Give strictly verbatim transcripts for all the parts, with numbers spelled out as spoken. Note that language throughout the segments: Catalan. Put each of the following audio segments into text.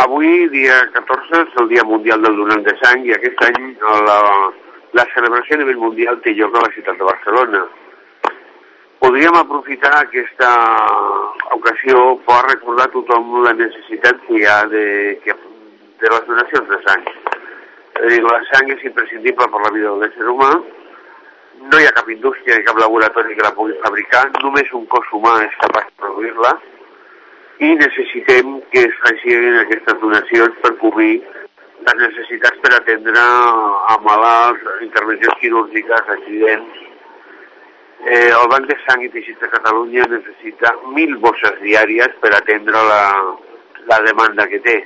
Avui, dia catorze, és el Dia Mundial del Donant de Sang i aquest any la, la celebració a nivell mundial té lloc a la ciutat de Barcelona. Podríem aprofitar aquesta ocasió per recordar a tothom la necessitat que hi ha de, que, de les donacions de sang. La sang és imprescindible per la vida de l'ésser humà. No hi ha cap indústria ni cap laboratori que la pugui fabricar, només un cos humà és capaç de produir-la i necessitem que es facin aquestes donacions per cobrir les necessitats per atendre a malalts, intervencions quirúrgiques, accidents. Eh, el Banc de Sang i Teixits de Catalunya necessita mil bosses diàries per atendre la, la demanda que té.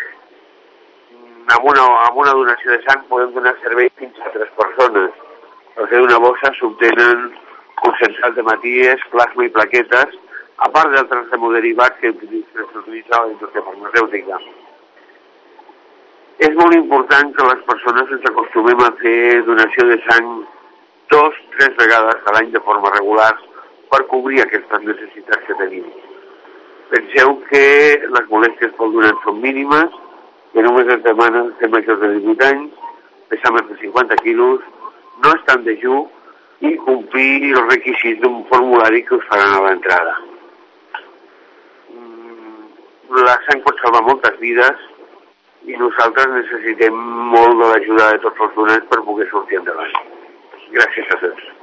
Amb una, amb una donació de sang podem donar servei fins a tres persones. Perquè d'una bossa s'obtenen concentrat de maties, plasma i plaquetes, a part d'altres hemoderivats que s'utilitza a la indústria farmacèutica. És molt important que les persones ens acostumem a fer donació de sang dos, tres vegades a l'any de forma regular per cobrir aquestes necessitats que tenim. Penseu que les molèsties pel donant són mínimes, que només es demanen ser majors de divuit anys, pesar més de cinquanta quilos, no estar en dejú i complir els requisits d'un formulari que us faran a l'entrada. La sang pot salvar moltes vides i nosaltres necessitem molt de l'ajuda de tots els donants per poder sortir endavant. Gràcies a tots.